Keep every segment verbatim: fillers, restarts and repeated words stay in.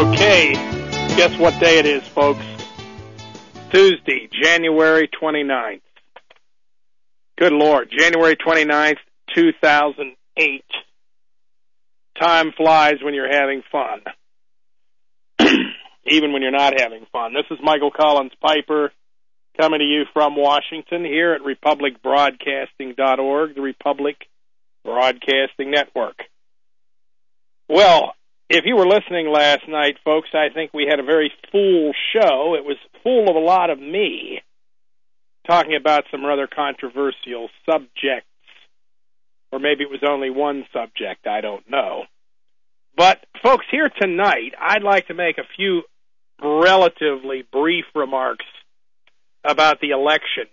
Okay, guess what day it is, folks? Tuesday, January twenty-ninth. Good Lord, January twenty-ninth, two thousand eight. Time flies when you're having fun. Even when you're not having fun. This is Michael Collins Piper coming to you from Washington here at republic broadcasting dot org, the Republic Broadcasting Network. Well, if you were listening last night, folks, I think we had a very full show. It was full of a lot of me talking about some rather controversial subjects. Or maybe it was only one subject, I don't know. But, folks, here tonight, I'd like to make a few relatively brief remarks about the election.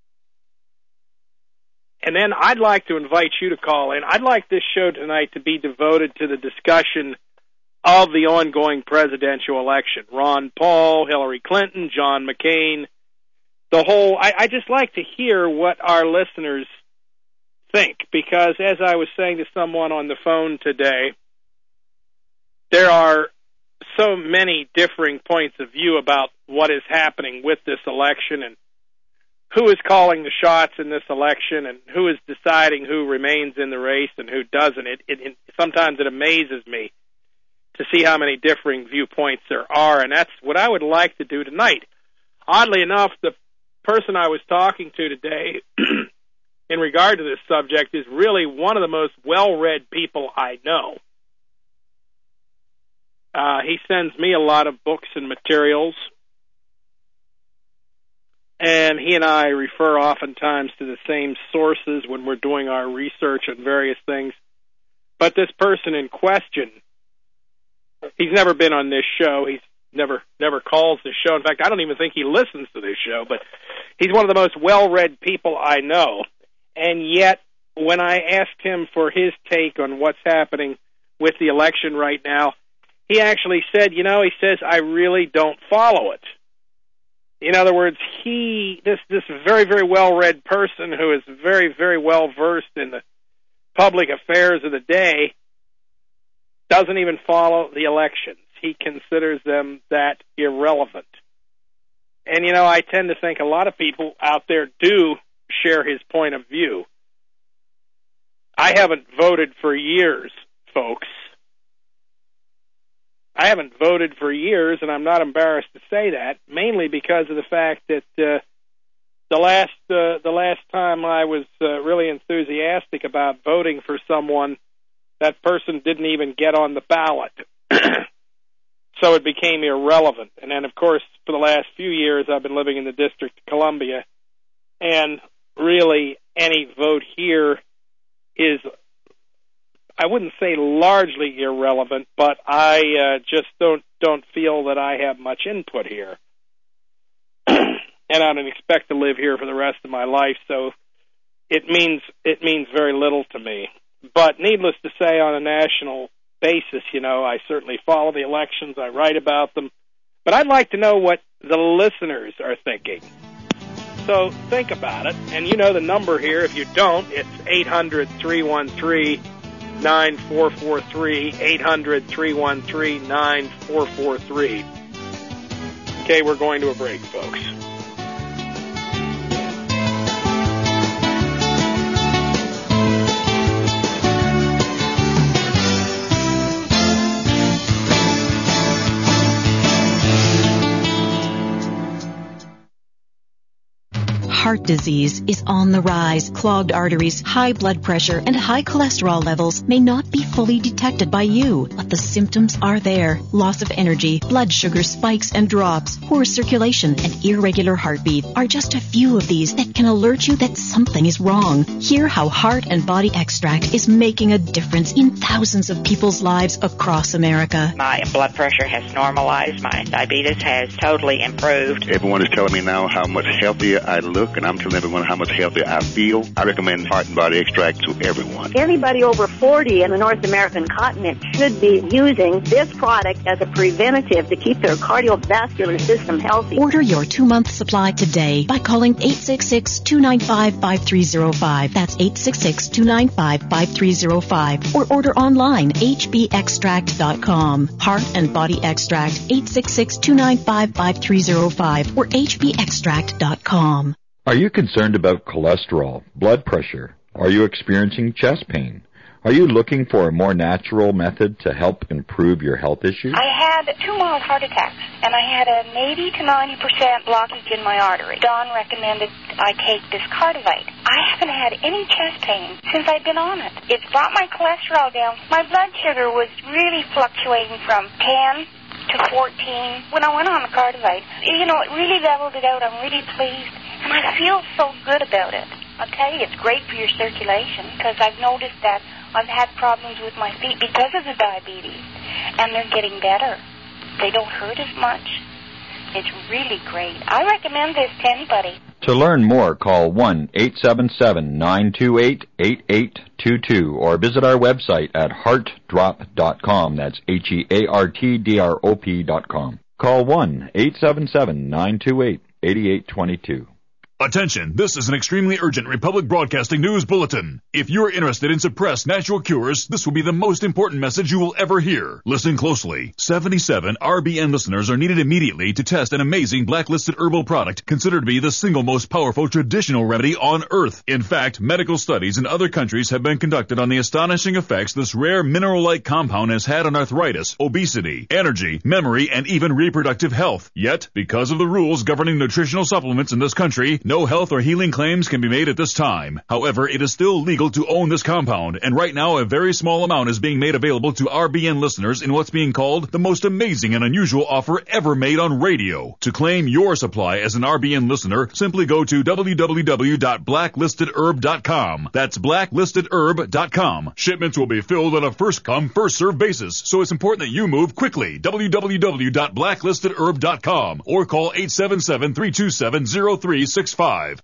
And then I'd like to invite you to call in. I'd like this show tonight to be devoted to the discussion of the ongoing presidential election. Ron Paul, Hillary Clinton, John McCain, the whole... I, I just like to hear what our listeners think, because as I was saying to someone on the phone today, there are so many differing points of view about what is happening with this election and who is calling the shots in this election and who is deciding who remains in the race and who doesn't. It, it, it sometimes it amazes me to see how many differing viewpoints there are, and that's what I would like to do tonight. Oddly enough, the person I was talking to today in regard to this subject is really one of the most well-read people I know. Uh, he sends me a lot of books and materials, and he and I refer oftentimes to the same sources when we're doing our research on various things. But this person in question, he's never been on this show. He's never never calls this show. In fact, I don't even think he listens to this show, but he's one of the most well-read people I know. And yet, when I asked him for his take on what's happening with the election right now, he actually said, you know, he says, I really don't follow it. In other words, he, this, this very, very well-read person who is very, very well-versed in the public affairs of the day doesn't even follow the elections. He considers them that irrelevant. And, you know, I tend to think a lot of people out there do share his point of view. I haven't voted for years, folks. I haven't voted for years, and I'm not embarrassed to say that, mainly because of the fact that uh, the last uh, the last time I was uh, really enthusiastic about voting for someone, that person didn't even get on the ballot. So it became irrelevant. And then, of course, for the last few years, I've been living in the District of Columbia, and really any vote here is, I wouldn't say largely irrelevant, but I uh, just don't don't feel that I have much input here. And I don't expect to live here for the rest of my life, so it means it means very little to me. But needless to say, on a national basis, you know, I certainly follow the elections, I write about them, but I'd like to know what the listeners are thinking. So think about it, and you know the number here. If you don't, it's eight hundred, three one three, nine four four three, eight hundred, three one three, nine four four three. Okay, we're going to a break, folks. Heart disease is on the rise. Clogged arteries, high blood pressure, and high cholesterol levels may not be fully detected by you, but the symptoms are there. Loss of energy, blood sugar spikes and drops, poor circulation, and irregular heartbeat are just a few of these that can alert you that something is wrong. Hear how Heart and Body Extract is making a difference in thousands of people's lives across America. My blood pressure has normalized. My diabetes has totally improved. Everyone is telling me now how much healthier I look. walk, and I'm telling everyone how much healthier I feel. I recommend Heart and Body Extract to everyone. Anybody over forty in the North American continent should be using this product as a preventative to keep their cardiovascular system healthy. Order your two-month supply today by calling eight six six, two nine five, five three zero five. That's eight six six, two nine five, five three zero five. Or order online, h b extract dot com. Heart and Body Extract, eight six six, two nine five, five three zero five or h b extract dot com. Are you concerned about cholesterol, blood pressure? Are you experiencing chest pain? Are you looking for a more natural method to help improve your health issues? I had two mild heart attacks, and I had an eighty to ninety percent blockage in my artery. Don recommended I take this Cardivite. I haven't had any chest pain since I've been on it. It's brought my cholesterol down. My blood sugar was really fluctuating from ten to fourteen. When I went on the Cardivite, you know, it really leveled it out. I'm really pleased, and I feel so good about it. I'll tell you, it's great for your circulation, because I've noticed that I've had problems with my feet because of the diabetes, and they're getting better. They don't hurt as much. It's really great. I recommend this to anybody. To learn more, call one eight seven seven, nine two eight, eight eight two two or visit our website at heart drop dot com. That's H E A R T D R O P dot com. Call one eight seven seven, nine two eight, eight eight two two. Attention, this is an extremely urgent Republic Broadcasting News Bulletin. If you're interested in suppressed natural cures, this will be the most important message you will ever hear. Listen closely. seventy-seven R B N listeners are needed immediately to test an amazing blacklisted herbal product considered to be the single most powerful traditional remedy on Earth. In fact, medical studies in other countries have been conducted on the astonishing effects this rare mineral-like compound has had on arthritis, obesity, energy, memory, and even reproductive health. Yet, because of the rules governing nutritional supplements in this country, no health or healing claims can be made at this time. However, it is still legal to own this compound, and right now a very small amount is being made available to R B N listeners in what's being called the most amazing and unusual offer ever made on radio. To claim your supply as an R B N listener, simply go to w w w dot blacklisted herb dot com. That's blacklisted herb dot com. Shipments will be filled on a first-come, first-served basis, so it's important that you move quickly. w w w dot blacklisted herb dot com or call eight seven seven, three two seven, zero three six five.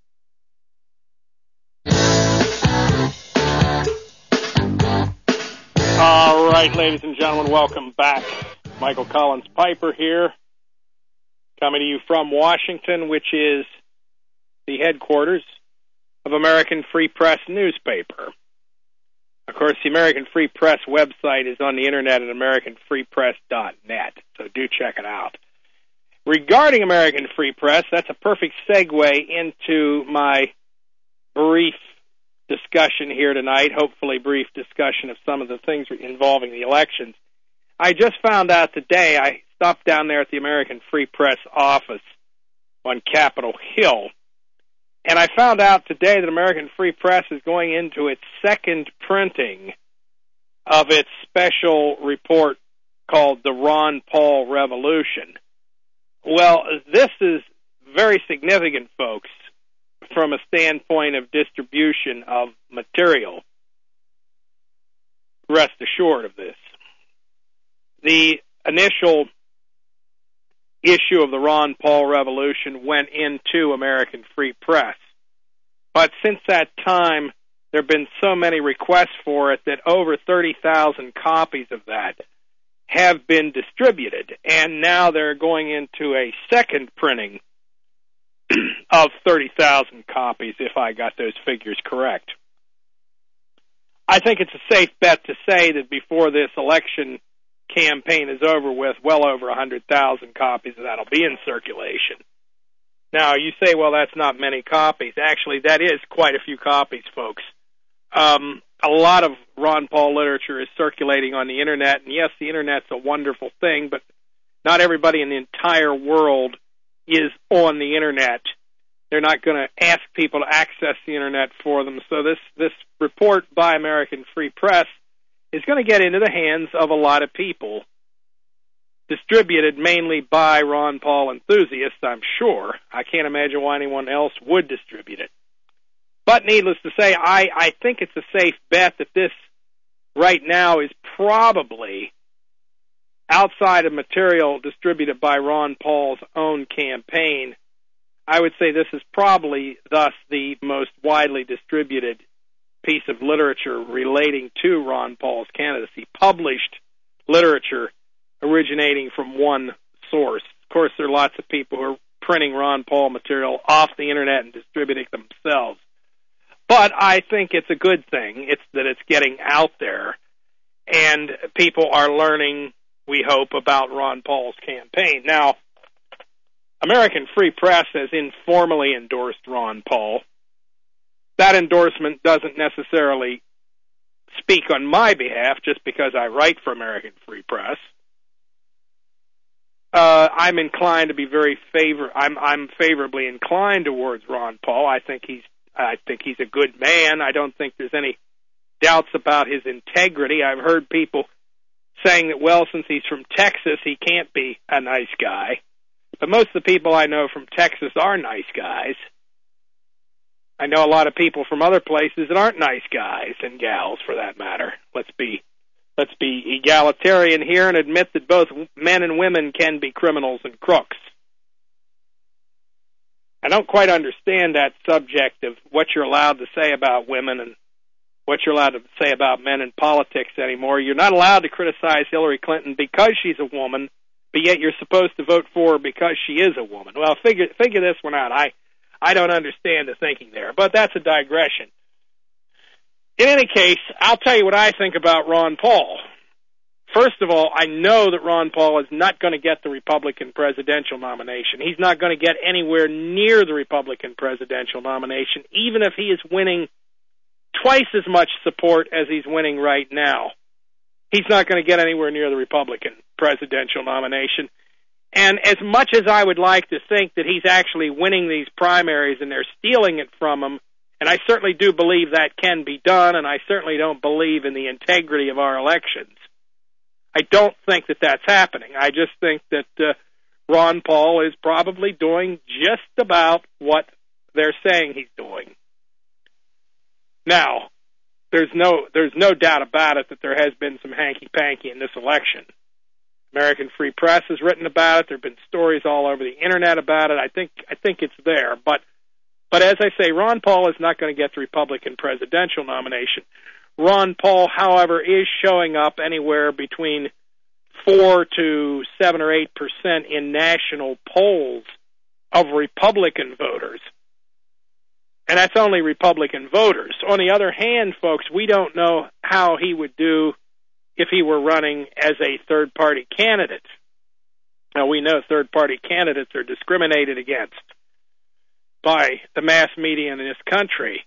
All right, ladies and gentlemen, welcome back. Michael Collins Piper here, coming to you from Washington, which is the headquarters of American Free Press newspaper. Of course, the American Free Press website is on the internet at american free press dot net, so do check it out. Regarding American Free Press, that's a perfect segue into my brief discussion here tonight, hopefully brief discussion of some of the things involving the elections. I just found out today, I stopped down there at the American Free Press office on Capitol Hill, and I found out today that American Free Press is going into its second printing of its special report called The Ron Paul Revolution. Well, this is very significant, folks, from a standpoint of distribution of material. Rest assured of this. The initial issue of the Ron Paul Revolution went into American Free Press. But since that time, there have been so many requests for it that over thirty thousand copies of that have been distributed. And now they're going into a second printing of thirty thousand copies, if I got those figures correct. I think it's a safe bet to say that before this election campaign is over with, well over one hundred thousand copies of that will be in circulation. Now, you say, well, that's not many copies. Actually, that is quite a few copies, folks. Um, a lot of Ron Paul literature is circulating on the Internet, and yes, the Internet's a wonderful thing, but not everybody in the entire world is on the Internet. They're not going to ask people to access the Internet for them. So this, this report by American Free Press is going to get into the hands of a lot of people, distributed mainly by Ron Paul enthusiasts, I'm sure. I can't imagine why anyone else would distribute it. But needless to say, I, I think it's a safe bet that this right now is probably outside of material distributed by Ron Paul's own campaign. I would say this is probably thus the most widely distributed piece of literature relating to Ron Paul's candidacy, published literature originating from one source. Of course, there are lots of people who are printing Ron Paul material off the internet and distributing it themselves. But I think it's a good thing. It's that it's getting out there, and people are learning, we hope, about Ron Paul's campaign. Now, American Free Press has informally endorsed Ron Paul. That endorsement doesn't necessarily speak on my behalf just because I write for American Free Press. Uh, I'm inclined to be very favor. I'm I'm favorably inclined towards Ron Paul. I think he's I think he's a good man. I don't think there's any doubts about his integrity. I've heard people saying that, well, since he's from Texas, he can't be a nice guy. But most of the people I know from Texas are nice guys. I know a lot of people from other places that aren't nice guys and gals, for that matter. Let's be let's be egalitarian here and admit that both men and women can be criminals and crooks. I don't quite understand that subject of what you're allowed to say about women and what you're allowed to say about men in politics anymore. You're not allowed to criticize Hillary Clinton because she's a woman, but yet you're supposed to vote for her because she is a woman. Well, figure figure this one out. I I don't understand the thinking there, but that's a digression. In any case, I'll tell you what I think about Ron Paul. First of all, I know that Ron Paul is not going to get the Republican presidential nomination. He's not going to get anywhere near the Republican presidential nomination, even if he is winning twice as much support as he's winning right now. He's not going to get anywhere near the Republican presidential nomination. And as much as I would like to think that he's actually winning these primaries and they're stealing it from him, and I certainly do believe that can be done, and I certainly don't believe in the integrity of our elections, I don't think that that's happening. I just think that uh, Ron Paul is probably doing just about what they're saying he's doing. Now, there's no there's no doubt about it that there has been some hanky-panky in this election. American Free Press has written about it. There have been stories all over the internet about it. I think I think it's there. But but as I say, Ron Paul is not going to get the Republican presidential nomination. Ron Paul, however, is showing up anywhere between four to seven or eight percent in national polls of Republican voters. And that's only Republican voters. On the other hand, folks, we don't know how he would do if he were running as a third-party candidate. Now, we know third-party candidates are discriminated against by the mass media in this country.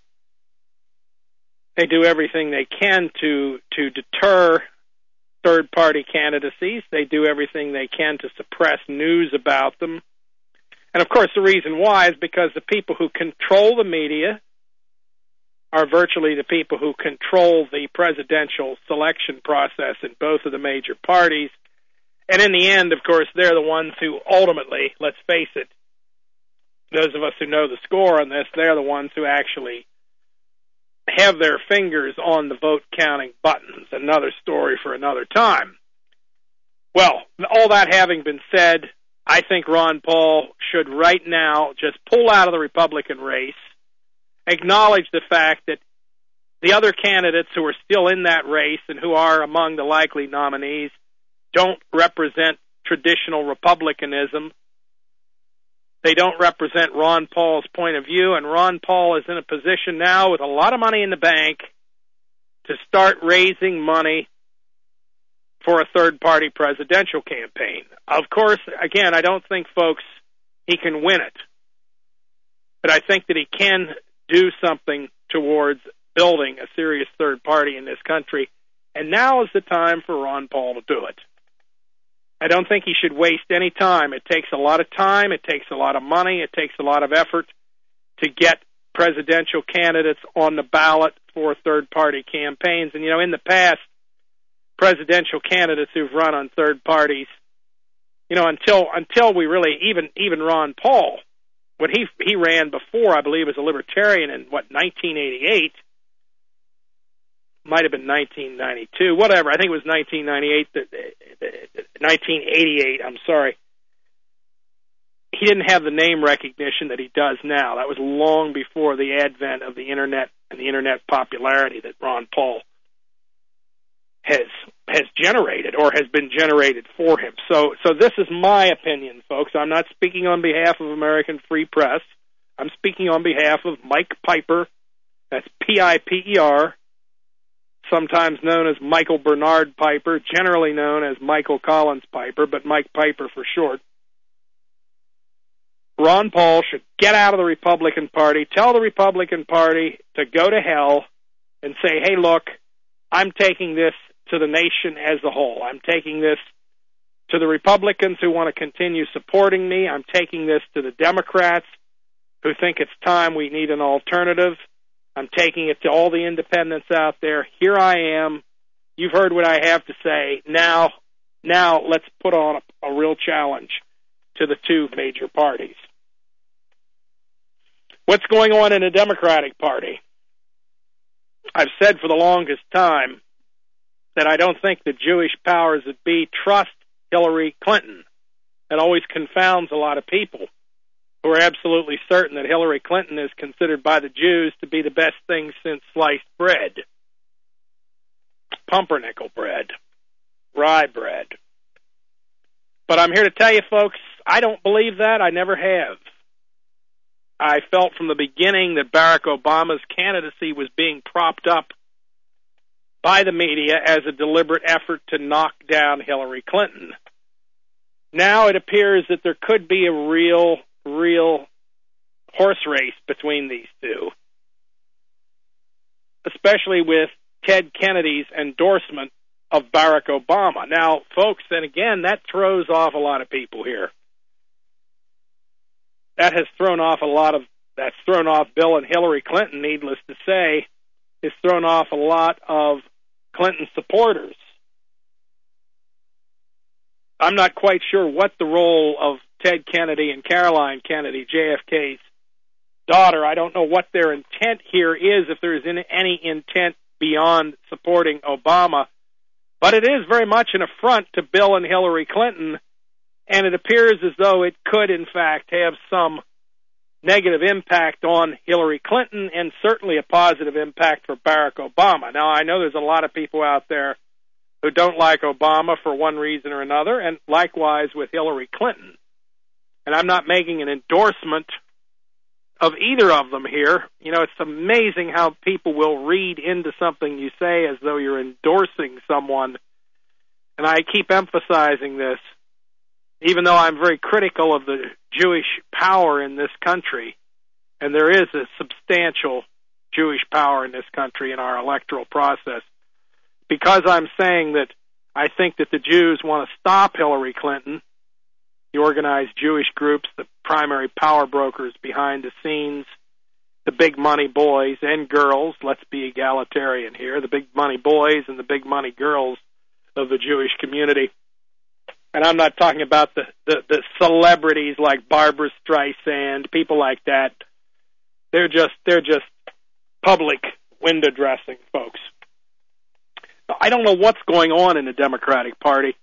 They do everything they can to to deter third-party candidacies. They do everything they can to suppress news about them. And, of course, the reason why is because the people who control the media are virtually the people who control the presidential selection process in both of the major parties. And in the end, of course, they're the ones who ultimately, let's face it, those of us who know the score on this, they're the ones who actually have their fingers on the vote-counting buttons. Another story for another time. Well, all that having been said, I think Ron Paul should right now just pull out of the Republican race, acknowledge the fact that the other candidates who are still in that race and who are among the likely nominees don't represent traditional Republicanism. They don't represent Ron Paul's point of view, and Ron Paul is in a position now with a lot of money in the bank to start raising money for a third-party presidential campaign. Of course, again, I don't think, folks, he can win it. But I think that he can do something towards building a serious third party in this country, and now is the time for Ron Paul to do it. I don't think he should waste any time. It takes a lot of time, it takes a lot of money, it takes a lot of effort to get presidential candidates on the ballot for third-party campaigns. And, you know, in the past, presidential candidates who've run on third parties, you know, until until we really, even even Ron Paul, when he he ran before, I believe, as a libertarian in, what, nineteen eighty-eight, might have been nineteen ninety-two, whatever, I think it was nineteen ninety-eight, nineteen eighty-eight, I'm sorry. he didn't have the name recognition that he does now. That was long before the advent of the Internet and the Internet popularity that Ron Paul has has generated or has been generated for him. So, so this is my opinion, folks. I'm not speaking on behalf of American Free Press. I'm speaking on behalf of Mike Piper. That's P I P E R, sometimes known as Michael Bernard Piper, generally known as Michael Collins Piper, but Mike Piper for short. Ron Paul should get out of the Republican Party, tell the Republican Party to go to hell, and say, hey, look, I'm taking this to the nation as a whole. I'm taking this to the Republicans who want to continue supporting me. I'm taking this to the Democrats who think it's time we need an alternative. I'm taking it to all the independents out there. Here I am. You've heard what I have to say. Now, now let's put on a, a real challenge to the two major parties. What's going on in the Democratic Party? I've said for the longest time that I don't think the Jewish powers that be trust Hillary Clinton. That always confounds a lot of people who are absolutely certain that Hillary Clinton is considered by the Jews to be the best thing since sliced bread, pumpernickel bread, rye bread. But I'm here to tell you, folks, I don't believe that. I never have. I felt from the beginning that Barack Obama's candidacy was being propped up by the media as a deliberate effort to knock down Hillary Clinton. Now it appears that there could be a real, real horse race between these two, especially with Ted Kennedy's endorsement of Barack Obama. Now, folks, then again, that throws off a lot of people here. That has thrown off a lot of, that's thrown off Bill and Hillary Clinton, needless to say. It's thrown off a lot of Clinton supporters. I'm not quite sure what the role of Ted Kennedy and Caroline Kennedy, J F K's daughter, I don't know what their intent here is, if there is any intent beyond supporting Obama. But it is very much an affront to Bill and Hillary Clinton, and it appears as though it could, in fact, have some negative impact on Hillary Clinton and certainly a positive impact for Barack Obama. Now, I know there's a lot of people out there who don't like Obama for one reason or another, and likewise with Hillary Clinton. And I'm not making an endorsement of either of them here. You know, it's amazing how people will read into something you say as though you're endorsing someone. And I keep emphasizing this, even though I'm very critical of the Jewish power in this country, and there is a substantial Jewish power in this country in our electoral process, because I'm saying that I think that the Jews want to stop Hillary Clinton, the organized Jewish groups, the primary power brokers behind the scenes, the big money boys and girls, let's be egalitarian here, the big money boys and the big money girls of the Jewish community. And I'm not talking about the, the, the celebrities like Barbara Streisand, people like that. They're just they're just public window dressing folks. I don't know what's going on in the Democratic Party,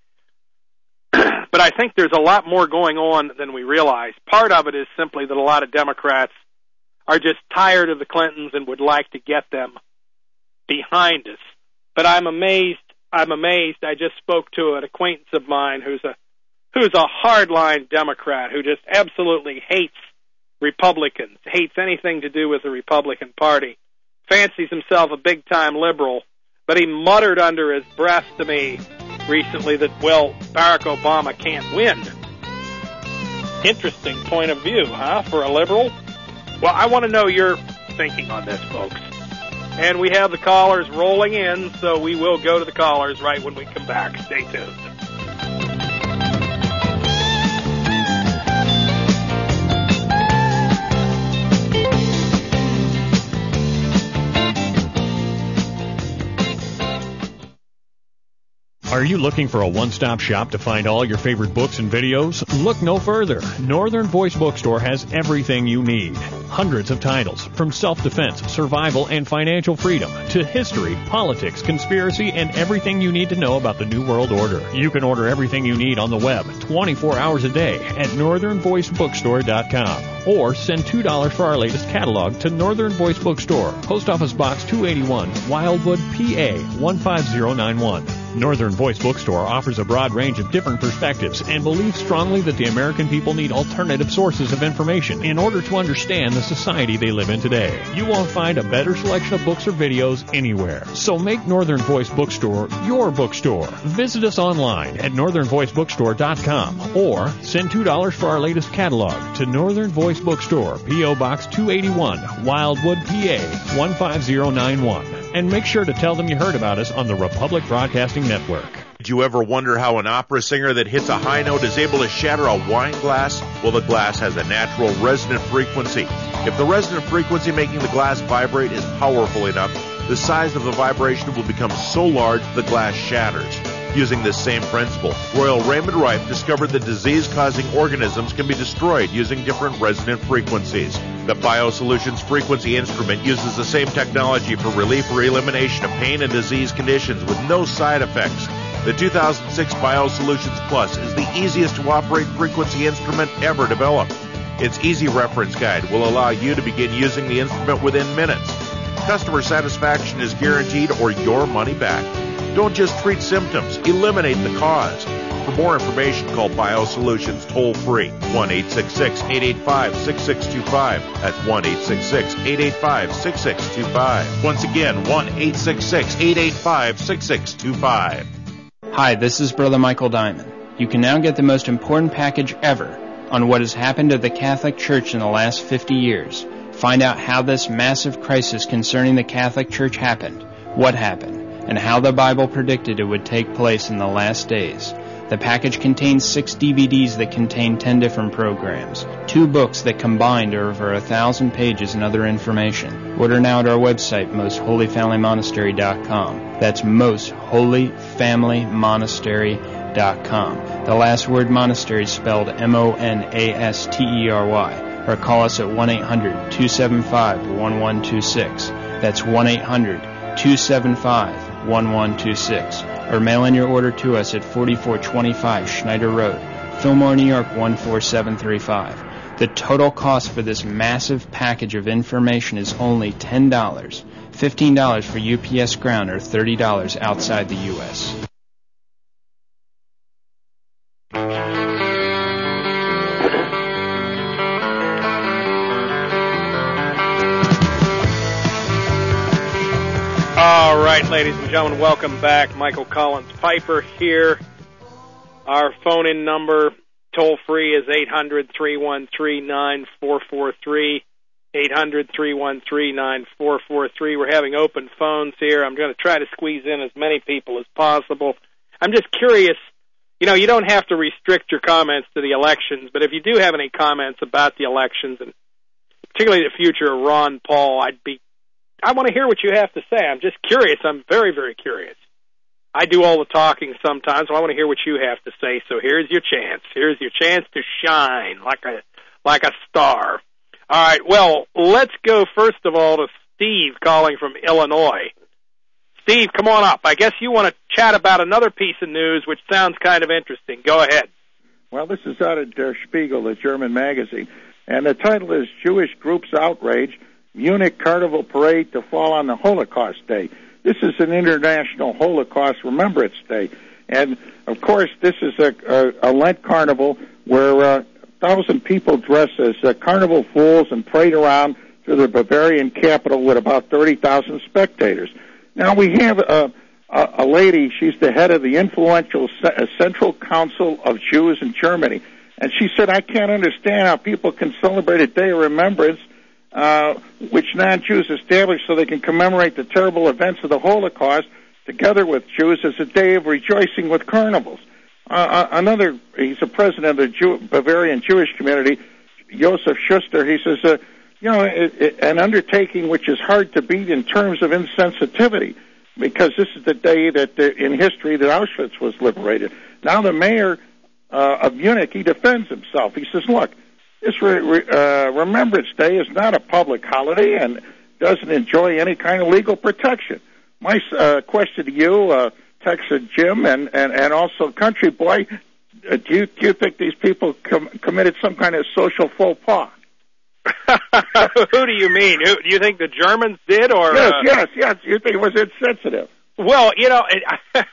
but I think there's a lot more going on than we realize. Part of it is simply that a lot of Democrats are just tired of the Clintons and would like to get them behind us. But I'm amazed. I'm amazed. I just spoke to an acquaintance of mine who's a who's a hardline Democrat who just absolutely hates Republicans, hates anything to do with the Republican Party, fancies himself a big-time liberal, but he muttered under his breath to me recently that, well, Barack Obama can't win. Interesting point of view, huh, for a liberal? Well, I want to know your thinking on this, folks. And we have the callers rolling in, so we will go to the callers right when we come back. Stay tuned. Are Are you looking for a one-stop shop to find all your favorite books and videos? Look no further. Northern Voice Bookstore has everything you need. Hundreds of titles, from self-defense, survival, and financial freedom, to history, politics, conspiracy, and everything you need to know about the New World Order. You can order everything you need on the web twenty-four hours a day at northern voice bookstore dot com. Or send two dollars for our latest catalog to Northern Voice Bookstore, Post Office Box two eighty-one, Wildwood, P A one five zero nine one. Northern Voice Bookstore offers a broad range of different perspectives and believes strongly that the American people need alternative sources of information in order to understand the society they live in today. You won't find a better selection of books or videos anywhere. So make Northern Voice Bookstore your bookstore. Visit us online at northern voice bookstore dot com or send two dollars for our latest catalog to Northern Voice Bookstore, P O Box two eighty-one, Wildwood, P A one five zero nine one. And make sure to tell them you heard about us on the Republic Broadcasting Network. Did you ever wonder how an opera singer that hits a high note is able to shatter a wine glass? Well, the glass has a natural resonant frequency. If the resonant frequency making the glass vibrate is powerful enough, the size of the vibration will become so large the glass shatters. Using this same principle, Royal Raymond Rife discovered that disease-causing organisms can be destroyed using different resonant frequencies. The BioSolutions Frequency Instrument uses the same technology for relief or elimination of pain and disease conditions with no side effects. The two thousand six BioSolutions Plus is the easiest to operate frequency instrument ever developed. Its easy reference guide will allow you to begin using the instrument within minutes. Customer satisfaction is guaranteed or your money back. Don't just treat symptoms, eliminate the cause. For more information, call BioSolutions toll-free, one eight six six, eight eight five, six six two five. That's one eight six six, eight eight five, six six two five. Once again, one eight six six, eight eight five, six six two five. Hi, this is Brother Michael Diamond. You can now get the most important package ever on what has happened to the Catholic Church in the last fifty years. Find out how this massive crisis concerning the Catholic Church happened, what happened, and how the Bible predicted it would take place in the last days. The package contains six D V Ds that contain ten different programs, two books that combined are over a thousand pages and other information. Order now at our website, most holy family monastery dot com. That's most holy family monastery dot com. The last word monastery is spelled M O N A S T E R Y. Or call us at one eight hundred, two seven five, one one two six. That's one eight hundred, two seven five, one one two six. Or mail in your order to us at forty-four twenty-five Schneider Road, Fillmore, New York one four seven three five. The total cost for this massive package of information is only ten dollars, fifteen dollars for U P S ground, or thirty dollars outside the U S All right, ladies and gentlemen, welcome back. Michael Collins Piper here. Our phone-in number, toll-free, is eight hundred, three one three, nine four four three, eight hundred, three one three, nine four four three. We're having open phones here. I'm going to try to squeeze in as many people as possible. I'm just curious, you know, you don't have to restrict your comments to the elections, but if you do have any comments about the elections, and particularly the future of Ron Paul, I'd be I want to hear what you have to say. I'm just curious. I'm very, very curious. I do all the talking sometimes, so I want to hear what you have to say. So here's your chance. Here's your chance to shine like a like a star. All right, well, let's go first of all to Steve calling from Illinois. Steve, come on up. I guess you want to chat about another piece of news which sounds kind of interesting. Go ahead. Well, this is out of Der Spiegel, the German magazine, and the title is Jewish Groups Outrage, Munich Carnival Parade to fall on the Holocaust Day. This is an International Holocaust Remembrance Day. And, of course, this is a, a, a Lent carnival where uh, a thousand people dress as uh, carnival fools and parade around through the Bavarian capital with about thirty thousand spectators. Now, we have a, a, a lady, she's the head of the influential C- Central Council of Jews in Germany, and she said, I can't understand how people can celebrate a day of remembrance Uh, which non-Jews established so they can commemorate the terrible events of the Holocaust together with Jews as a day of rejoicing with carnivals. Uh, another, he's a president of the Jew, Bavarian Jewish community, Josef Schuster. He says, uh, you know, it, it, an undertaking which is hard to beat in terms of insensitivity. because this is the day that uh, in history that Auschwitz was liberated. Now the mayor uh, of Munich, he defends himself. He says, look, this re- re- uh, Remembrance Day is not a public holiday and doesn't enjoy any kind of legal protection. My uh, question to you, uh, Texas Jim, and, and, and also Country Boy, uh, do you do you think these people com- committed some kind of social faux pas? Who do you mean? Who, do you think the Germans did, or yes, uh... yes, yes? You think it was insensitive? Well, you know, it,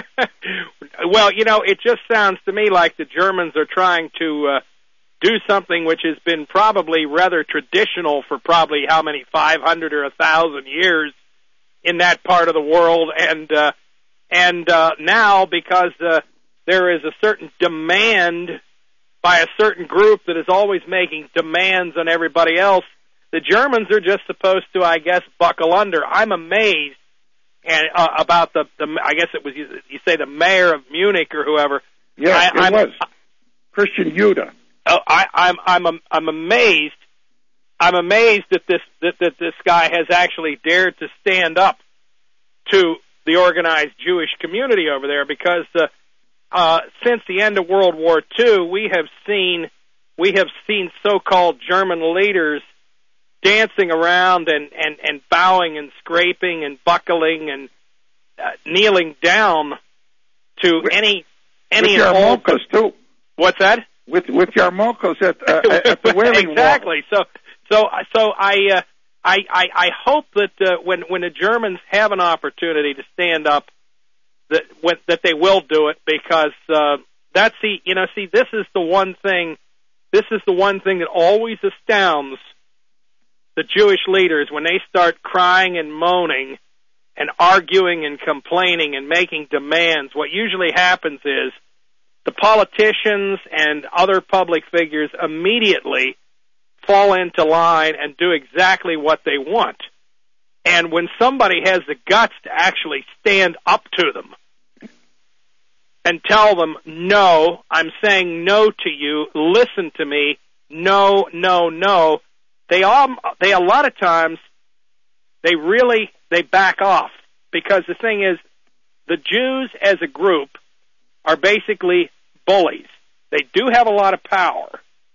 well, you know, it just sounds to me like the Germans are trying to uh, do something which has been probably rather traditional for probably how many five hundred or a thousand years in that part of the world, and uh, and uh, now because uh, there is a certain demand by a certain group that is always making demands on everybody else, the Germans are just supposed to, I guess, buckle under. I'm amazed and uh, about the, the, I guess it was, you, you say the mayor of Munich or whoever. Yes, I, it I'm, was. Christian Juda. Oh, I, I'm, I'm, I'm amazed. I'm amazed that this, that, that this guy has actually dared to stand up to the organized Jewish community over there, because uh, uh, since the end of World War Two, we have seen, we have seen so-called German leaders dancing around and, and, and bowing and scraping and buckling and uh, kneeling down to with, any any with yarmulkes too. What's that? With with yarmulkes at, uh, at the Wailing exactly. Wall. So so so I uh, I, I I hope that uh, when when the Germans have an opportunity to stand up, that when, that they will do it, because uh, that's the you know see this is the one thing this is the one thing that always astounds the Jewish leaders when they start crying and moaning and arguing and complaining and making demands. What usually happens is the politicians and other public figures immediately fall into line and do exactly what they want. And when somebody has the guts to actually stand up to them and tell them, no, I'm saying no to you, listen to me, no, no, no, They all, they a lot of times, they really, they back off, because the thing is, the Jews as a group are basically bullies. They do have a lot of power.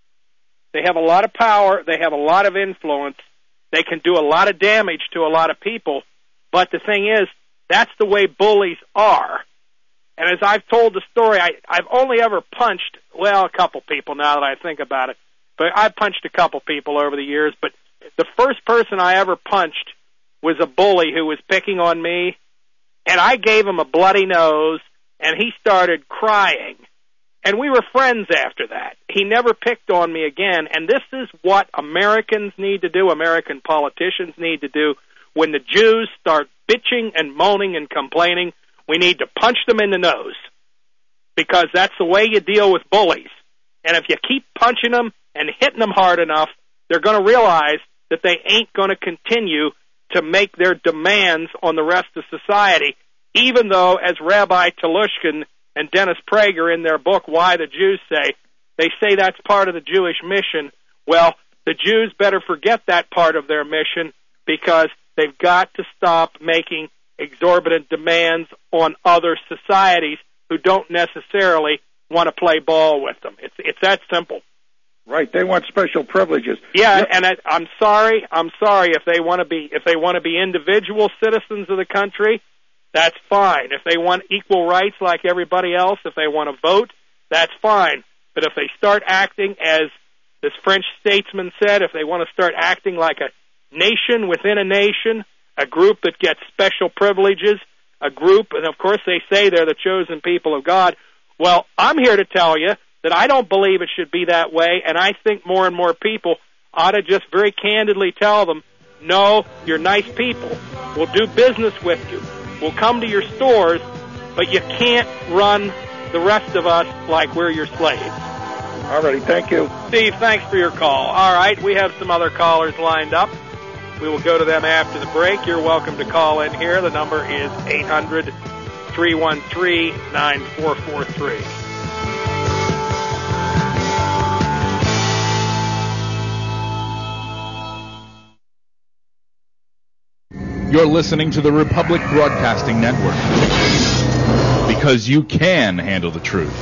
They have a lot of power. They have a lot of influence. They can do a lot of damage to a lot of people. But the thing is, that's the way bullies are. And as I've told the story, I, I've only ever punched, well, a couple people now that I think about it. But I punched a couple people over the years, but the first person I ever punched was a bully who was picking on me, and I gave him a bloody nose, and he started crying. And we were friends after that. He never picked on me again, and this is what Americans need to do, American politicians need to do. When the Jews start bitching and moaning and complaining, we need to punch them in the nose, because that's the way you deal with bullies. And if you keep punching them and hitting them hard enough, they're going to realize that they ain't going to continue to make their demands on the rest of society, even though, as Rabbi Telushkin and Dennis Prager in their book, Why the Jews Say, they say that's part of the Jewish mission. Well, the Jews better forget that part of their mission, because they've got to stop making exorbitant demands on other societies who don't necessarily want to play ball with them. It's it's that simple. Right, they want special privileges. Yeah, yep. and I, I'm sorry, I'm sorry if they want to be if they want to be individual citizens of the country, that's fine. If they want equal rights like everybody else, if they want to vote, that's fine. But if they start acting as this French statesman said, if they want to start acting like a nation within a nation, a group that gets special privileges, a group, and of course they say they're the chosen people of God. Well, I'm here to tell you that I don't believe it should be that way, and I think more and more people ought to just very candidly tell them, no, you're nice people. We'll do business with you. We'll come to your stores, but you can't run the rest of us like we're your slaves. All righty, thank you. Steve, thanks for your call. All right, we have some other callers lined up. We will go to them after the break. You're welcome to call in here. The number is eight hundred, three one three, nine four four three. You're listening to the Republic Broadcasting Network. Because you can handle the truth.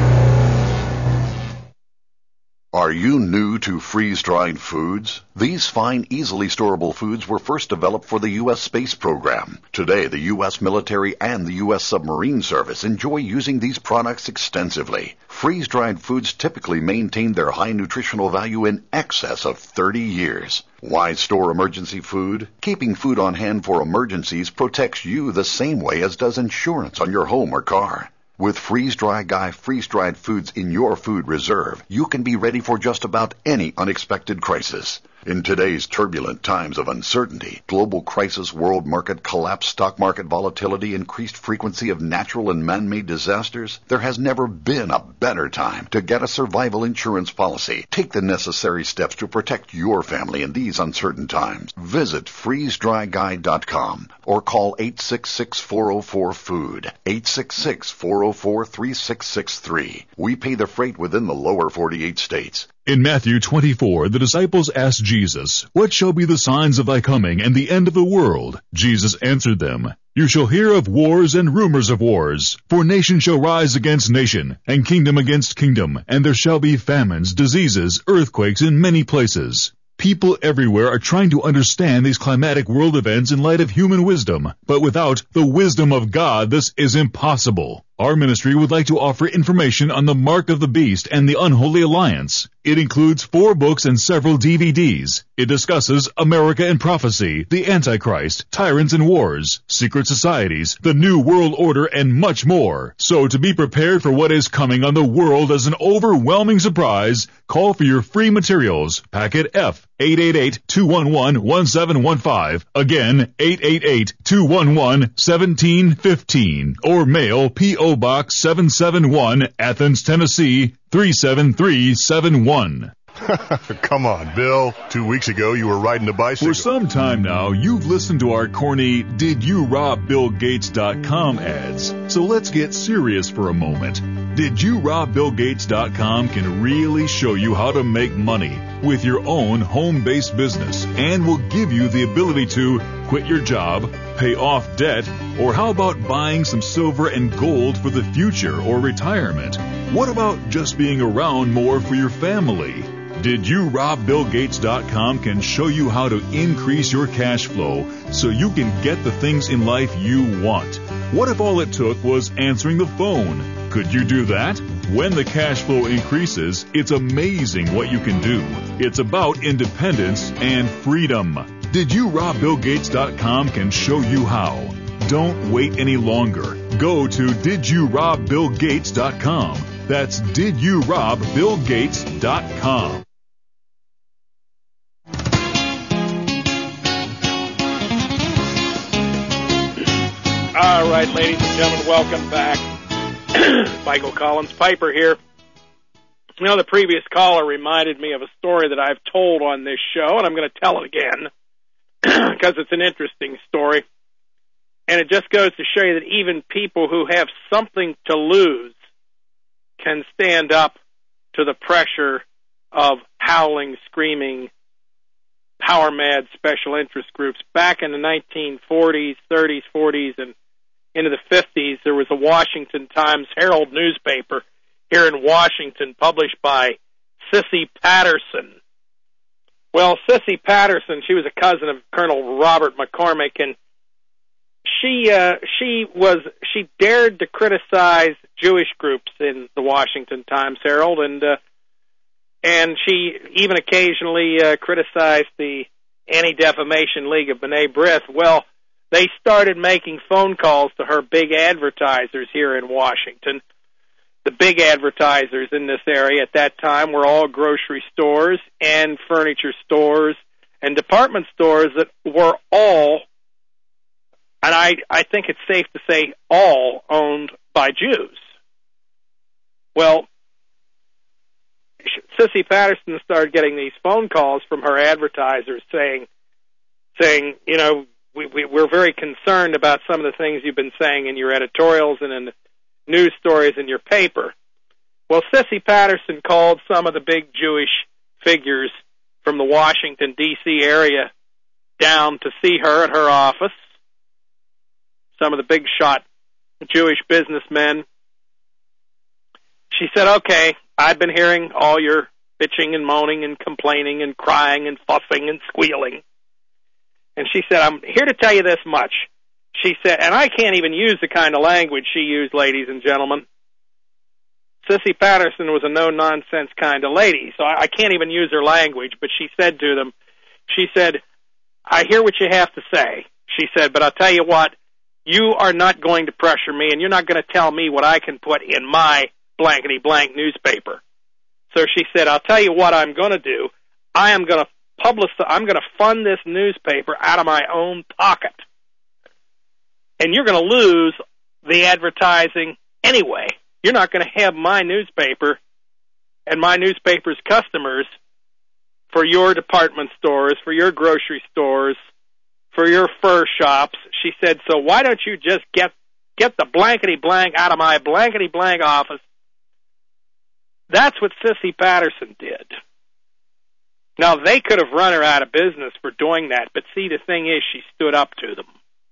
Are you new to freeze-dried foods? These fine, easily storable foods were first developed for the U S space program. Today, the U S military and the U S submarine service enjoy using these products extensively. Freeze-dried foods typically maintain their high nutritional value in excess of thirty years. Why store emergency food? Keeping food on hand for emergencies protects you the same way as does insurance on your home or car. With Freeze-Dry Guy freeze-dried foods in your food reserve, you can be ready for just about any unexpected crisis. In today's turbulent times of uncertainty, global crisis, world market collapse, stock market volatility, increased frequency of natural and man-made disasters, there has never been a better time to get a survival insurance policy. Take the necessary steps to protect your family in these uncertain times. Visit freeze dry guy dot com or call eight six six, four oh four, food, eight six six, four oh four, three six six three. We pay the freight within the lower forty-eight states. In Matthew twenty-four, the disciples asked Jesus, "What shall be the signs of thy coming and the end of the world?" Jesus answered them, "You shall hear of wars and rumors of wars. For nation shall rise against nation, and kingdom against kingdom, and there shall be famines, diseases, earthquakes in many places." People everywhere are trying to understand these climatic world events in light of human wisdom, but without the wisdom of God, this is impossible. Our ministry would like to offer information on the Mark of the Beast and the Unholy Alliance. It includes four books and several D V Ds. It discusses America and prophecy, the Antichrist, tyrants and wars, secret societies, the New World Order, and much more. So to be prepared for what is coming on the world as an overwhelming surprise, call for your free materials. Packet F, eight eight eight, two one one, one seven one five. Again, eight eight eight, two one one, one seven one five. Or mail P O Box seven seven one, Athens, Tennessee, three seven three seven one. Come on, Bill. Two weeks ago, you were riding a bicycle. For some time now, you've listened to our corny Did You Rob Bill Gates dot com ads. So let's get serious for a moment. Did You Rob Bill Gates dot com can really show you how to make money with your own home-based business and will give you the ability to quit your job, pay off debt, or how about buying some silver and gold for the future or retirement? What about just being around more for your family? Did You Rob Bill Gates dot com can show you how to increase your cash flow so you can get the things in life you want. What if all it took was answering the phone? Could you do that? When the cash flow increases, it's amazing what you can do. It's about independence and freedom. Did You Rob Bill Gates dot com can show you how. Don't wait any longer. Go to Did You Rob Bill Gates dot com. That's Did You Rob Bill Gates dot com. All right, ladies and gentlemen, welcome back. Michael Collins Piper here. You know, the previous caller reminded me of a story that I've told on this show, and I'm going to tell it again because it's an interesting story. And it just goes to show you that even people who have something to lose can stand up to the pressure of howling, screaming, power-mad special interest groups. Back in the nineteen forties, thirties, forties, and into the fifties, there was a Washington Times Herald newspaper here in Washington published by Sissy Patterson. Well, Sissy Patterson, she was a cousin of Colonel Robert McCormick, and she uh, she was she dared to criticize Jewish groups in the Washington Times Herald, and uh, and she even occasionally uh, criticized the Anti-Defamation League of B'nai B'rith. Well, they started making phone calls to her big advertisers here in Washington. The big advertisers in this area at that time were all grocery stores and furniture stores and department stores that were all, and I, I think it's safe to say all, owned by Jews. Well, Sissy Patterson started getting these phone calls from her advertisers saying, saying, you know, we, we, we're very concerned about some of the things you've been saying in your editorials and in the news stories in your paper. Well, Sissy Patterson called some of the big Jewish figures from the Washington, D C area down to see her at her office, some of the big shot Jewish businessmen. She said, okay, I've been hearing all your bitching and moaning and complaining and crying and fussing and squealing. And she said, I'm here to tell you this much. She said, and I can't even use the kind of language she used, ladies and gentlemen. Sissy Patterson was a no-nonsense kind of lady, so I, I can't even use her language, but she said to them, she said, I hear what you have to say. She said, but I'll tell you what, you are not going to pressure me, and you're not going to tell me what I can put in my blankety-blank newspaper. So she said, I'll tell you what I'm going to do. I am going to publish, I'm going to fund this newspaper out of my own pocket. And you're going to lose the advertising anyway. You're not going to have my newspaper and my newspaper's customers for your department stores, for your grocery stores, for your fur shops. She said, so why don't you just get get the blankety-blank out of my blankety-blank office? That's what Sissy Patterson did. Now, they could have run her out of business for doing that, but see, the thing is, she stood up to them.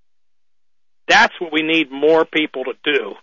That's what we need more people to do.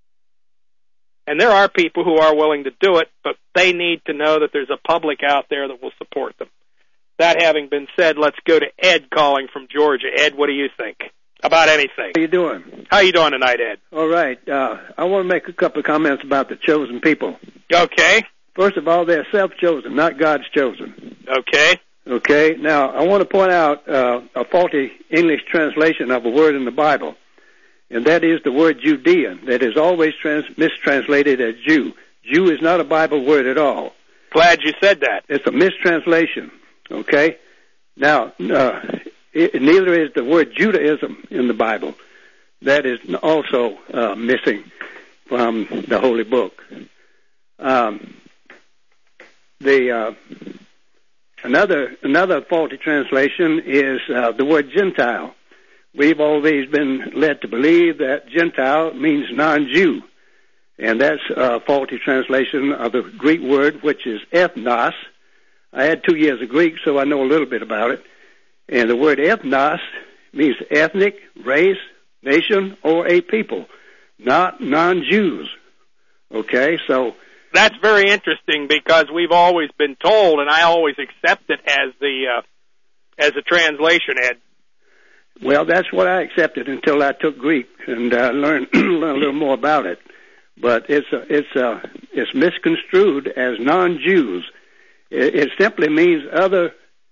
And there are people who are willing to do it, but they need to know that there's a public out there that will support them. That having been said, let's go to Ed calling from Georgia. Ed, what do you think about anything? How you doing? How you doing tonight, Ed? All right. Uh, I want to make a couple of comments about the chosen people. Okay. First of all, they're self-chosen, not God's chosen. Okay. Okay. Now, I want to point out uh, a faulty English translation of a word in the Bible, and that is the word Judean, that is always trans- mistranslated as Jew. Jew is not a Bible word at all. Glad you said that. It's a mistranslation, okay? Now, uh, it, neither is the word Judaism in the Bible. That is also uh, missing from the Holy Book. Um, the uh, another another faulty translation is uh, the word Gentile. We've always been led to believe that Gentile means non-Jew, and that's a faulty translation of the Greek word, which is ethnos. I had two years of Greek, so I know a little bit about it. And the word ethnos means ethnic, race, nation, or a people, not non-Jews. Okay, so that's very interesting because we've always been told, and I always accept it as the uh, as a translation, Ed. Well, that's what I accepted until I took Greek and uh, learned learned a little more about it. But it's a, it's a, it's misconstrued as non-Jews. It, it simply means other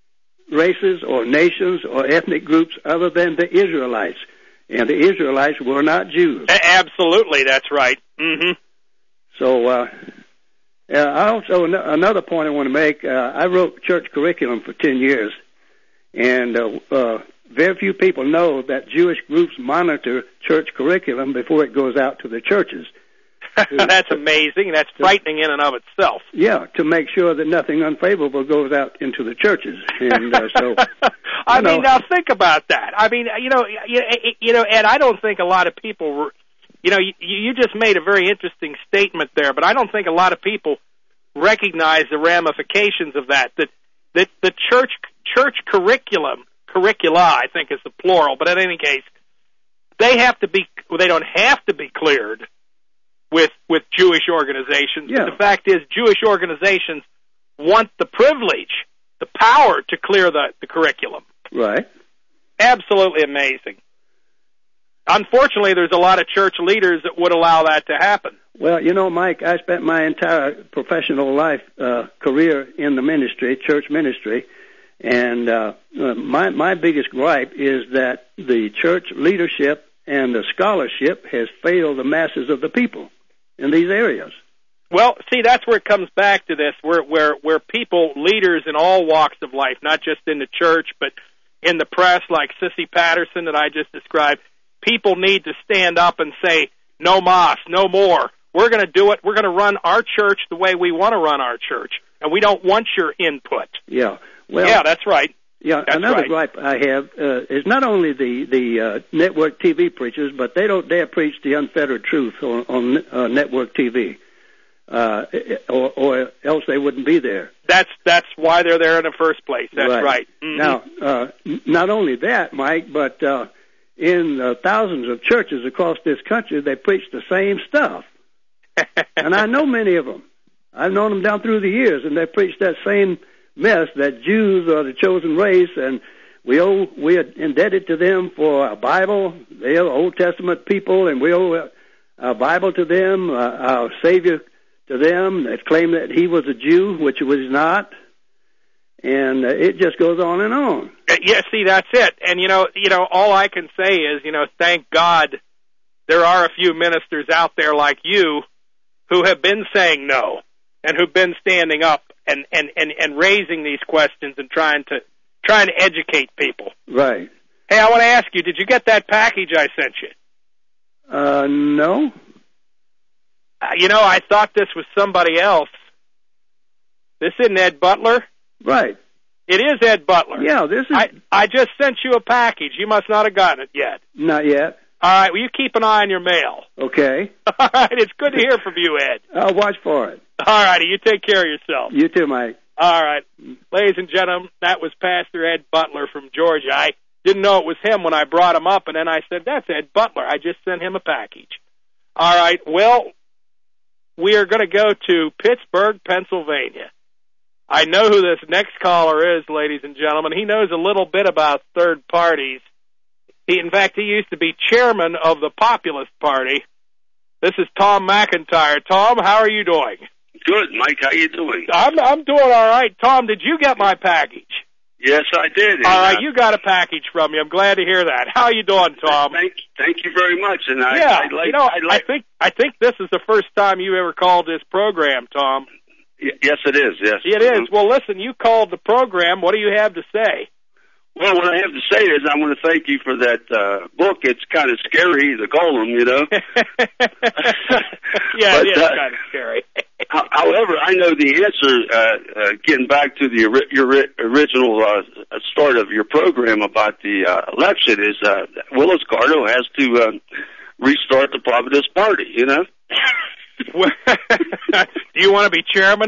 races or nations or ethnic groups other than the Israelites, and the Israelites were not Jews. Absolutely, that's right. Mm-hmm. So, uh, uh, I also another point I want to make. Uh, I wrote church curriculum for ten years, and uh, uh, very few people know that Jewish groups monitor church curriculum before it goes out to the churches. That's amazing. That's frightening in and of itself. Yeah, to make sure that nothing unfavorable goes out into the churches. And uh, so, I know, mean, now think about that. I mean, you know, you, you know, Ed, I don't think a lot of people were, you know, you, you just made a very interesting statement there, but I don't think a lot of people recognize the ramifications of that. That that the church church curriculum, curricula, I think is the plural, but in any case, they have to be. Well, they don't have to be cleared with with Jewish organizations. Yeah. But the fact is, Jewish organizations want the privilege, the power to clear the, the curriculum. Right. Absolutely amazing. Unfortunately, there's a lot of church leaders that would allow that to happen. Well, you know, Mike, I spent my entire professional life, uh, career in the ministry, church ministry, and uh, uh, my my biggest gripe is that the church leadership and the scholarship has failed the masses of the people in these areas. Well, see, that's where it comes back to this, where where where people, leaders in all walks of life, not just in the church, but in the press, like Sissy Patterson that I just described, people need to stand up and say, no mas, no more. We're going to do it. We're going to run our church the way we want to run our church, and we don't want your input. Yeah. Well, yeah, that's right. Yeah, That's another right. gripe I have uh, is not only the the uh, network T V preachers, but they don't dare preach the unfettered truth on, on uh, network T V, uh, or, or else they wouldn't be there. That's that's why they're there in the first place. That's right. right. Mm-hmm. Now, uh, not only that, Mike, but uh, in uh, thousands of churches across this country, they preach the same stuff. And I know many of them. I've known them down through the years, and they preach that same mess, that Jews are the chosen race, and we owe, we are indebted to them for a Bible. They are Old Testament people, and we owe a, a Bible to them, uh, our Savior to them, that claim that he was a Jew, which he was not. And uh, it just goes on and on. Yeah, see, that's it. And, you know, you know, all I can say is, you know, thank God there are a few ministers out there like you who have been saying no and who've been standing up and, and, and, and raising these questions and trying to trying to educate people. Right. Hey, I want to ask you, did you get that package I sent you? Uh, no. Uh, you know, I thought this was somebody else. This isn't Ed Butler? Right. It is Ed Butler. Yeah, this is... I, I just sent you a package. You must not have gotten it yet. Not yet. All right, well, you keep an eye on your mail. Okay. All right, it's good to hear from you, Ed. I'll watch for it. All righty, you take care of yourself. You too, Mike. All right. Ladies and gentlemen, that was Pastor Ed Butler from Georgia. I didn't know it was him when I brought him up, and then I said, that's Ed Butler. I just sent him a package. All right, well, we are going to go to Pittsburgh, Pennsylvania. I know who this next caller is, ladies and gentlemen. He knows a little bit about third parties. He, in fact, he used to be chairman of the Populist Party. This is Tom McIntyre. Tom, how are you doing? Good, Mike. How you doing? I'm I'm doing all right. Tom, did you get my package? Yes, I did. All right, uh, you got a package from me. I'm glad to hear that. How are you doing, Tom? Thank, thank you very much. And I, yeah, I like, you know, I, like, I think I think this is the first time you ever called this program, Tom. Yes, it is. Yes, it is. Well, listen, you called the program. What do you have to say? Well, what I have to say is I want to thank you for that uh, book. It's kind of scary, the Golem, you know. Yeah, but, it is uh, kind of scary. However, I know the answer. Uh, uh, getting back to the ori- your original uh, start of your program about the uh, election is uh, Willis Carto has to uh, restart the Providence Party. You know. Do you want to be chairman?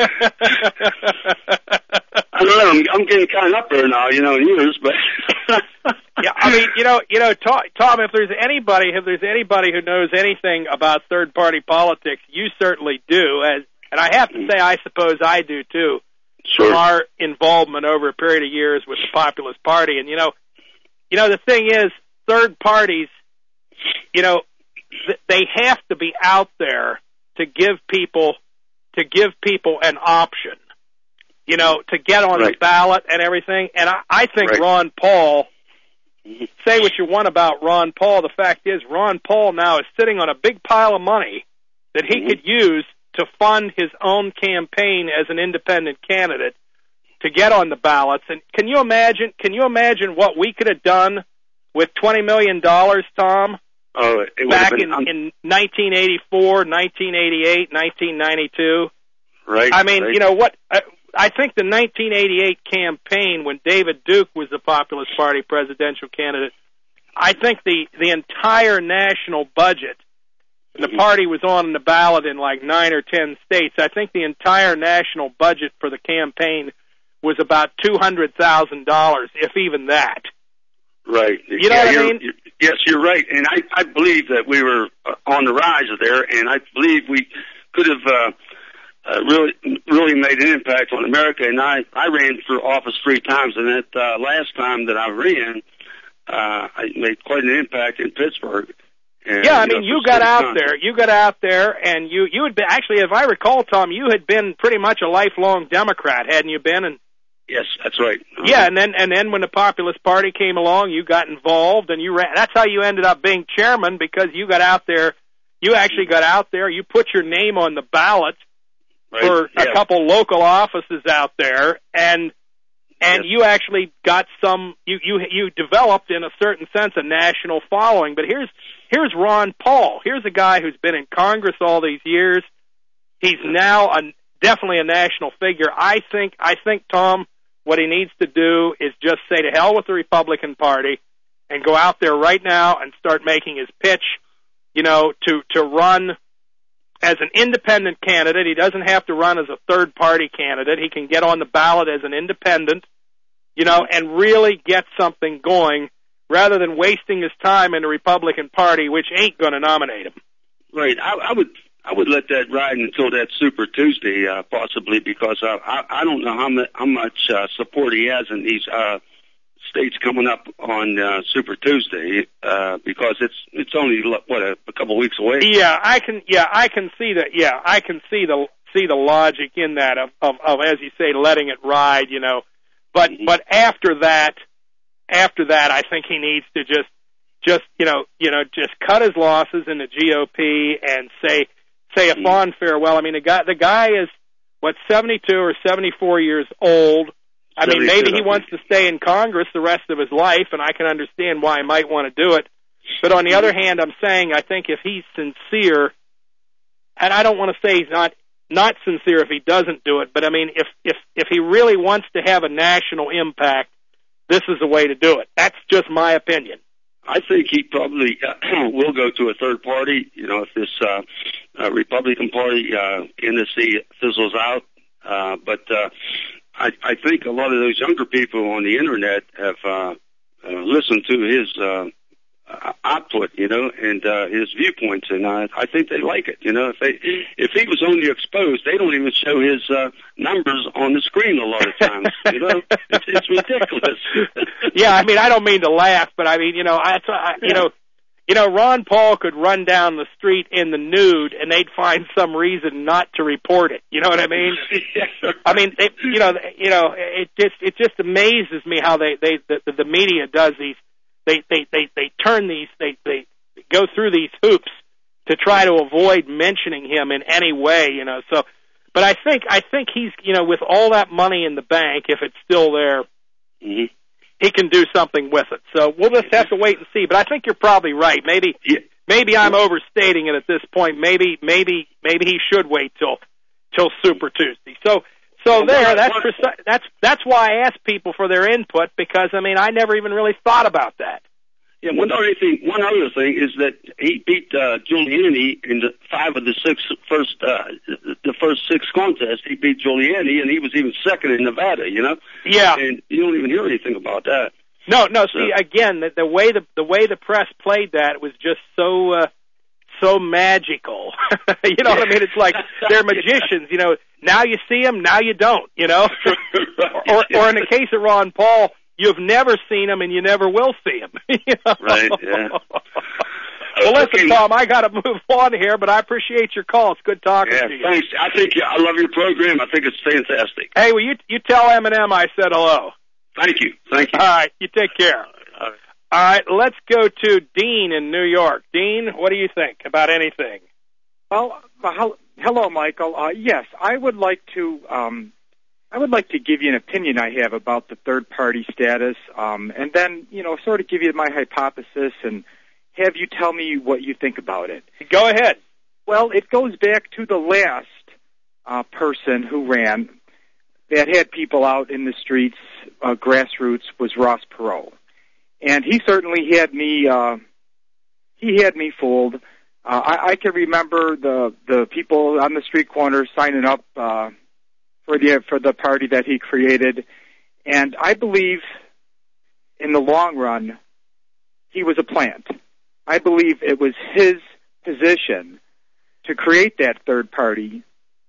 I don't know. I'm, I'm getting kind of up there now, you know, in years, but yeah, I mean, you know, you know, Tom, if there's anybody, if there's anybody who knows anything about third-party politics, you certainly do. As, and I have to say, I suppose I do too. Sure. From our involvement over a period of years with the Populist Party, and you know, you know, the thing is, third parties, you know, th- they have to be out there to give people to give people an option. You know, to get on right. the ballot and everything. And I, I think right. Ron Paul, say what you want about Ron Paul, the fact is Ron Paul now is sitting on a big pile of money that he mm-hmm. could use to fund his own campaign as an independent candidate to get on the ballots. And can you imagine, can you imagine what we could have done with twenty million dollars, Tom? Oh, it would back have been, in, in nineteen eighty-four, nineteen eighty-eight, nineteen ninety-two. Right. I mean, right. you know what? I, I think the nineteen eighty-eight campaign, when David Duke was the Populist Party presidential candidate, I think the, the entire national budget, and the party was on the ballot in like nine or ten states, I think the entire national budget for the campaign was about two hundred thousand dollars, if even that. Right. You know yeah, what I you're, mean? You're, yes, you're right. And I, I believe that we were on the rise there, and I believe we could have... Uh, Uh, really, really made an impact on America, and I, I ran for office three times, and that uh, last time that I ran, uh, I made quite an impact in Pittsburgh. And, yeah, I mean, you, know, you got out time. there, you got out there, and you, you had been, actually, if I recall, Tom, you had been pretty much a lifelong Democrat, hadn't you been? And yes, that's right. Uh-huh. Yeah, and then and then when the Populist Party came along, you got involved, and you ran. That's how you ended up being chairman, because you got out there, you actually got out there, you put your name on the ballot. Right. For yeah. a couple local offices out there, and and yes. you actually got some. You, you you developed, in a certain sense, a national following. But here's here's Ron Paul. Here's a guy who's been in Congress all these years. He's now a, definitely a national figure. I think I think Tom, what he needs to do is just say to hell with the Republican Party, and go out there right now and start making his pitch. You know, to to run as an independent candidate. He doesn't have to run as a third-party candidate. He can get on the ballot as an independent, you know, and really get something going rather than wasting his time in the Republican Party, which ain't going to nominate him. Right. I, I would I would let that ride until that Super Tuesday, uh, possibly, because uh, I I don't know how, mu- how much uh, support he has in these uh, states coming up on uh, Super Tuesday, uh, because it's it's only what a, a couple weeks away. Yeah, I can. Yeah, I can see that. Yeah, I can see the see the logic in that of of, of as you say, letting it ride. You know, but mm-hmm. but after that, after that, I think he needs to just just you know you know just cut his losses in the G O P and say say a mm-hmm. fond farewell. I mean, the guy the guy is what seventy-two or seventy-four years old. I mean, maybe he wants to stay in Congress the rest of his life, and I can understand why he might want to do it. But on the other hand, I'm saying I think if he's sincere, and I don't want to say he's not not sincere if he doesn't do it, but I mean, if if if he really wants to have a national impact, this is the way to do it. That's just my opinion. I think he probably uh, will go to a third party. You know, if this uh, uh, Republican Party uh, candidacy fizzles out, uh, but. Uh, I, I think a lot of those younger people on the internet have uh, uh, listened to his uh, output, you know, and uh, his viewpoints, and uh, I think they like it. You know, if they if he was only exposed, they don't even show his uh, numbers on the screen a lot of times. You know, it's, it's ridiculous. Yeah, I mean, I don't mean to laugh, but I mean, you know, I, I you know. You know, Ron Paul could run down the street in the nude, and they'd find some reason not to report it. You know what I mean? I mean, they, you know, you know, it just it just amazes me how they they the, the media does these. They they they they turn these they they go through these hoops to try to avoid mentioning him in any way. You know, so. But I think I think he's you know with all that money in the bank, if it's still there. Mm-hmm. He can do something with it. So we'll just have to wait and see. But I think you're probably right. Maybe yeah. maybe I'm overstating it at this point. Maybe maybe maybe he should wait till till Super Tuesday. So so well, there. That's preci- that's that's why I asked people for their input, because I mean I never even really thought about that. Yeah. One other thing. One other thing is that he beat uh, Giuliani in the five of the six first uh, the first six contests. He beat Giuliani, and he was even second in Nevada. You know. Yeah. And you don't even hear anything about that. No, no. So. See, again, the, the way the the way the press played that was just so uh, so magical. You know what I mean? It's like they're magicians. You know, now you see them, now you don't. You know, or or in the case of Ron Paul. You've never seen him, and you never will see him. You know? Right, yeah. Well, listen, okay. Tom, I got to move on here, but I appreciate your call. It's good talking yeah, to you. Thanks. I think I love your program. I think it's fantastic. Hey, well, you you tell Eminem I said hello. Thank you. Thank you. All right, you take care. All right. All right, let's go to Dean in New York. Dean, what do you think about anything? Well, uh, hello, Michael. Uh, yes, I would like to. Um, I would like to give you an opinion I have about the third-party status, um, and then, you know, sort of give you my hypothesis and have you tell me what you think about it. Go ahead. Well, it goes back to the last uh, person who ran that had people out in the streets, uh, grassroots, was Ross Perot. And he certainly had me, uh, he had me fooled. Uh, I, I can remember the, the people on the street corner signing up, uh, for the for the party that he created, and I believe in the long run he was a plant. I believe it was his position to create that third party,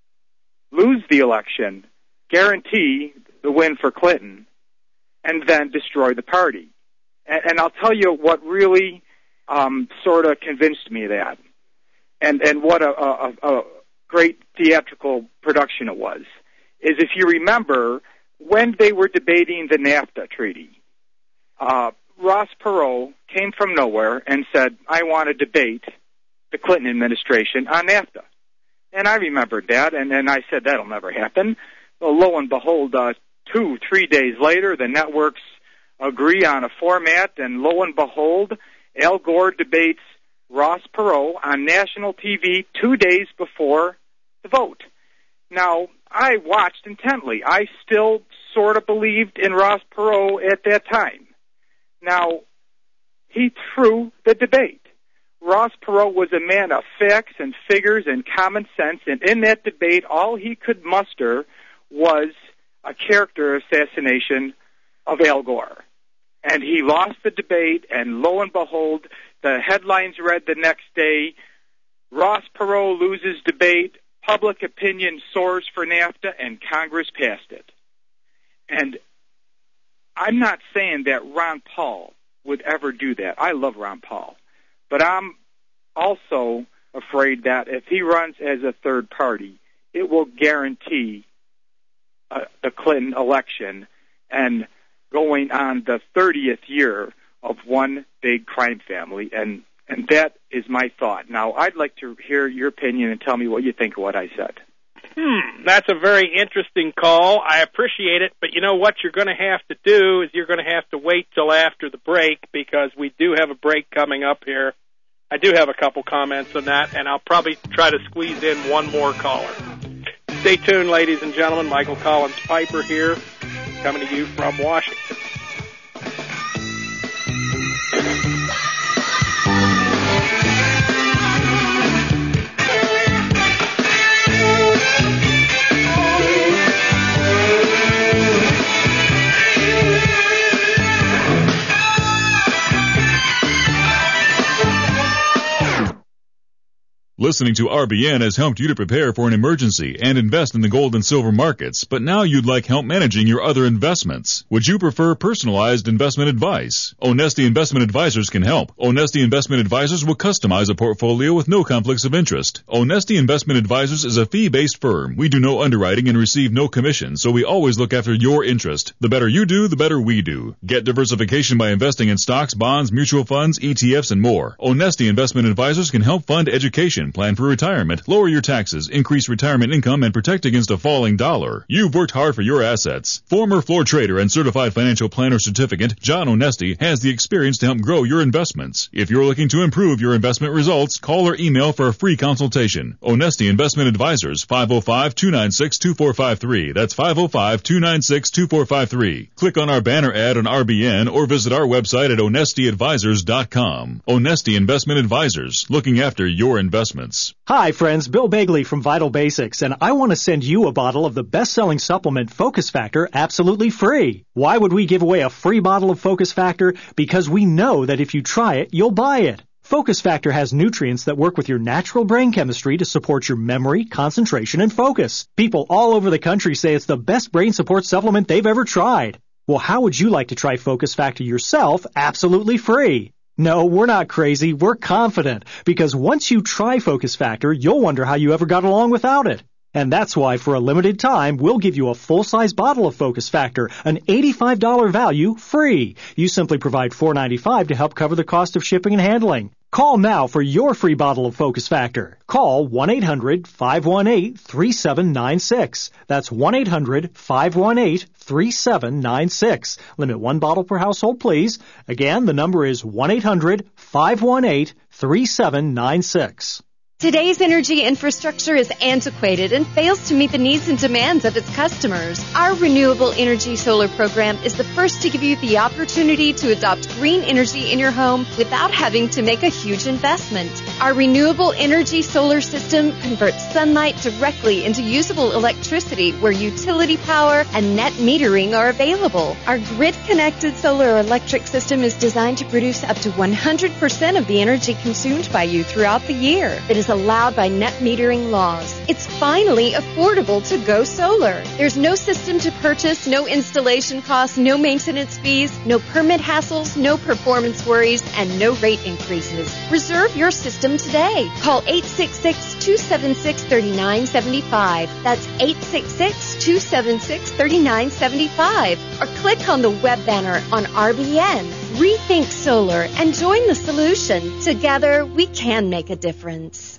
lose the election, guarantee the win for Clinton, and then destroy the party. And, and I'll tell you what really um, sort of convinced me of that, and and what a, a, a great theatrical production it was. Is if you remember, when they were debating the NAFTA treaty, uh, Ross Perot came from nowhere and said, I want to debate the Clinton administration on NAFTA. And I remembered that, and, and I said, that'll never happen. Well, lo and behold, uh, two, three days later, the networks agree on a format, and lo and behold, Al Gore debates Ross Perot on national T V two days before the vote. Now, I watched intently. I still sort of believed in Ross Perot at that time. Now, he threw the debate. Ross Perot was a man of facts and figures and common sense, and in that debate, all he could muster was a character assassination of Al Gore. and he lost the debate, and lo and behold, the headlines read the next day, Ross Perot loses debate, public opinion soars for NAFTA, and Congress passed it. And I'm not saying that Ron Paul would ever do that. I love Ron Paul. But I'm also afraid that if he runs as a third party, it will guarantee uh, the Clinton election and going on the thirtieth year of one big crime family. And, and that is my thought. Now, I'd like to hear your opinion and tell me what you think of what I said. Hmm, that's a very interesting call. I appreciate it, but you know what you're going to have to do is you're going to have to wait till after the break, because we do have a break coming up here. I do have a couple comments on that, and I'll probably try to squeeze in one more caller. Stay tuned, ladies and gentlemen. Michael Collins Piper here, coming to you from Washington. Listening to R B N has helped you to prepare for an emergency and invest in the gold and silver markets, but now you'd like help managing your other investments. Would you prefer personalized investment advice? Onesti Investment Advisors can help. Onesti Investment Advisors will customize a portfolio with no conflicts of interest. Onesti Investment Advisors is a fee-based firm. We do no underwriting and receive no commission, so we always look after your interest. The better you do, the better we do. Get diversification by investing in stocks, bonds, mutual funds, E T Fs, and more. Onesti Investment Advisors can help fund education, plan for retirement, lower your taxes, increase retirement income, and protect against a falling dollar. You've worked hard for your assets. Former floor trader and certified financial planner certificate, John Onesti, has the experience to help grow your investments. If you're looking to improve your investment results, call or email for a free consultation. Onesti Investment Advisors, five oh five, two nine six, two four five three. That's five oh five, two nine six, two four five three. Click on our banner ad on R B N or visit our website at onesti advisors dot com. Onesti Investment Advisors, looking after your investments. Hi friends, Bill Bagley from Vital Basics, and I want to send you a bottle of the best-selling supplement Focus Factor absolutely free. Why would we give away a free bottle of Focus Factor? Because we know that if you try it, you'll buy it. Focus Factor has nutrients that work with your natural brain chemistry to support your memory, concentration, and focus. People all over the country say it's the best brain support supplement they've ever tried. Well, how would you like to try Focus Factor yourself absolutely free? No, we're not crazy. We're confident, because once you try Focus Factor, you'll wonder how you ever got along without it. And that's why, for a limited time, we'll give you a full-size bottle of Focus Factor, an eighty-five dollars value, free. You simply provide four dollars and ninety-five cents to help cover the cost of shipping and handling. Call now for your free bottle of Focus Factor. Call one eight hundred, five one eight, three seven nine six. That's one eight hundred, five one eight, three seven nine six. Limit one bottle per household, please. Again, the number is one eight hundred, five one eight, three seven nine six. Today's energy infrastructure is antiquated and fails to meet the needs and demands of its customers. Our Renewable Energy Solar program is the first to give you the opportunity to adopt green energy in your home without having to make a huge investment. Our Renewable Energy Solar system converts sunlight directly into usable electricity where utility power and net metering are available. Our grid-connected solar electric system is designed to produce up to one hundred percent of the energy consumed by you throughout the year. It is allowed by net metering laws. It's finally affordable to go solar. There's no system to purchase, no installation costs, no maintenance fees, no permit hassles, no performance worries, and no rate increases. Reserve your system today. Call eight six six, two seven six, three nine seven five. That's eight six six, two seven six, three nine seven five. Or click on the web banner on R B N. Rethink solar and join the solution. Together, we can make a difference.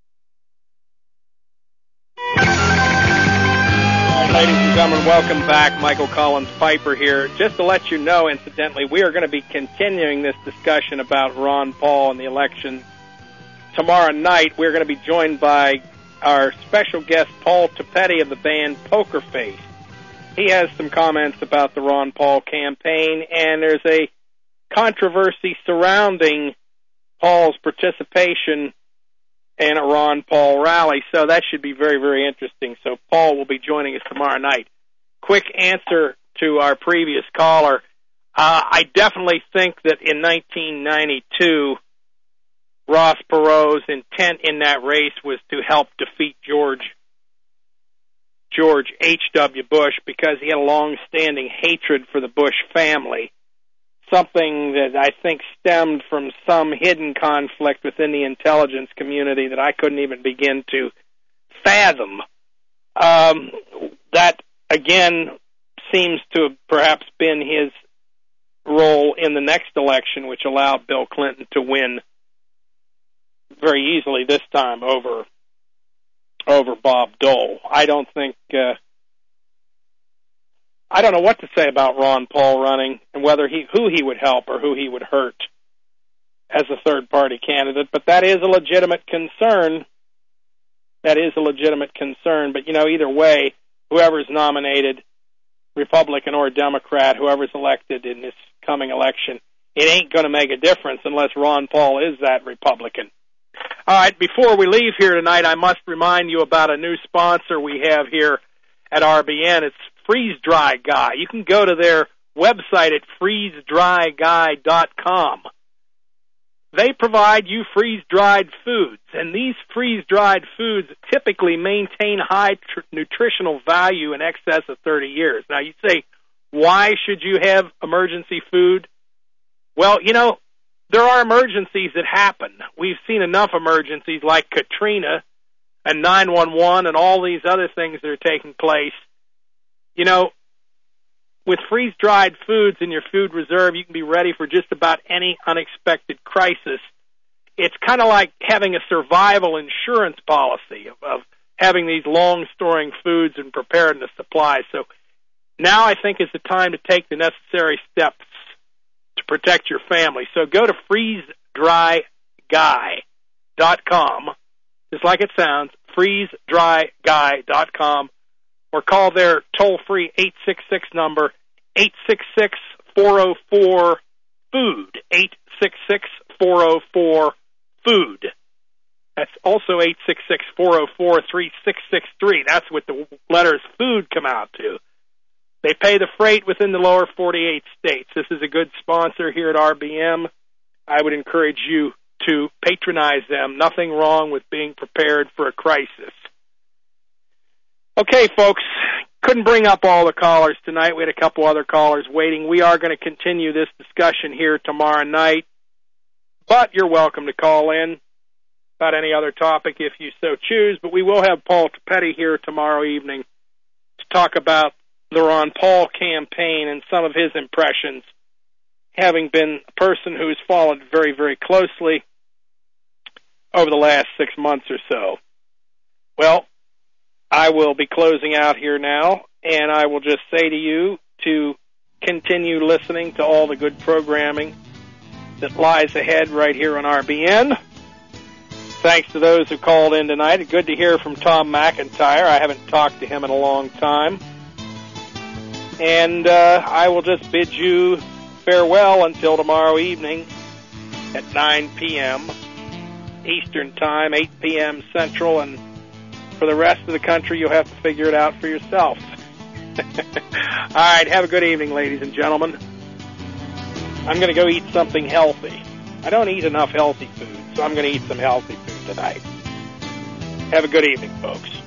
Ladies and gentlemen, welcome back. Michael Collins Piper here. Just to let you know, incidentally, we are going to be continuing this discussion about Ron Paul and the election tomorrow night. We're going to be joined by our special guest, Paul Tapetti of the band Poker Face. He has some comments about the Ron Paul campaign, and there's a controversy surrounding Paul's participation in a Ron Paul rally, so that should be very, very interesting. So Paul will be joining us tomorrow night. Quick answer to our previous caller. Uh, I definitely think that in nineteen ninety-two, Ross Perot's intent in that race was to help defeat George George H W. Bush because he had a long-standing hatred for the Bush family, something that I think stemmed from some hidden conflict within the intelligence community that I couldn't even begin to fathom. Um, that, again, seems to have perhaps been his role in the next election, which allowed Bill Clinton to win very easily this time over over Bob Dole. I don't think uh, I don't know what to say about Ron Paul running and whether he who he would help or who he would hurt as a third party candidate, but that is a legitimate concern. That is a legitimate concern. But you know, either way, whoever's nominated, Republican or Democrat, whoever's elected in this coming election, it ain't going to make a difference unless Ron Paul is that Republican. All right, before we leave here tonight, I must remind you about a new sponsor we have here at R B N. It's Freeze Dry Guy. You can go to their website at freeze dry guy dot com. They provide you freeze-dried foods, and these freeze-dried foods typically maintain high tr- nutritional value in excess of thirty years. Now, you say, why should you have emergency food? Well, you know, there are emergencies that happen. We've seen enough emergencies like Katrina and nine one one and all these other things that are taking place. You know, with freeze-dried foods in your food reserve, you can be ready for just about any unexpected crisis. It's kind of like having a survival insurance policy of, of having these long-storing foods and preparedness supplies. So now I think is the time to take the necessary steps to protect your family. So go to freeze dry guy dot com, just like it sounds, freeze dry guy dot com, or call their toll-free eight six six number, eight six six, four oh four, food, eight six six, four oh four, food. That's also eight six six, four oh four, three six six three. That's what the letters food come out to. They pay the freight within the lower forty-eight states. This is a good sponsor here at R B M. I would encourage you to patronize them. Nothing wrong with being prepared for a crisis. Okay, folks, couldn't bring up all the callers tonight. We had a couple other callers waiting. We are going to continue this discussion here tomorrow night, but you're welcome to call in about any other topic if you so choose. But we will have Paul Tapetti here tomorrow evening to talk about the Ron Paul campaign and some of his impressions, having been a person who's followed very, very closely over the last six months or so. Well, I will be closing out here now, and I will just say to you to continue listening to all the good programming that lies ahead right here on R B N. Thanks to those who called in tonight. Good to hear from Tom McIntyre. I haven't talked to him in a long time. And uh, I will just bid you farewell until tomorrow evening at nine p.m. Eastern Time, eight p.m. Central, and for the rest of the country, you'll have to figure it out for yourself. All right, have a good evening, ladies and gentlemen. I'm going to go eat something healthy. I don't eat enough healthy food, so I'm going to eat some healthy food tonight. Have a good evening, folks.